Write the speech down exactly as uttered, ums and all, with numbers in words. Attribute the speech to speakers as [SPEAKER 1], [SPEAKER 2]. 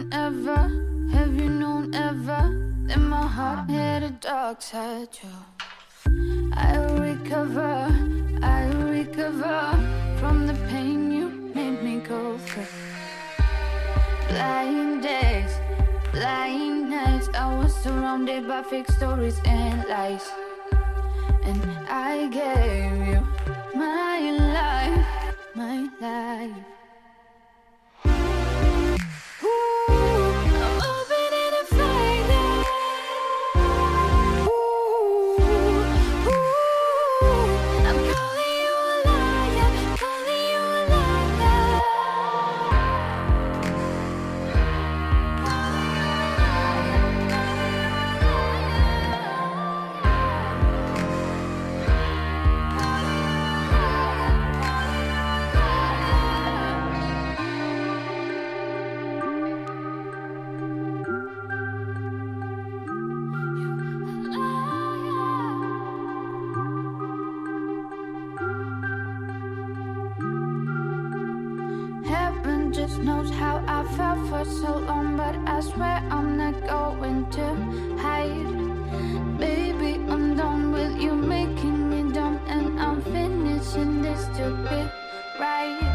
[SPEAKER 1] ever, have you known ever, that my heart had a dark side too? I'll recover, I'll recover from the pain you made me go through. Blind days, blind nights, I was surrounded by fake stories and lies. And I gave you my life, my life. Just knows how I felt for so long, but I swear I'm not going to hide. Baby, I'm done with you making me dumb, and I'm finishing this to be right.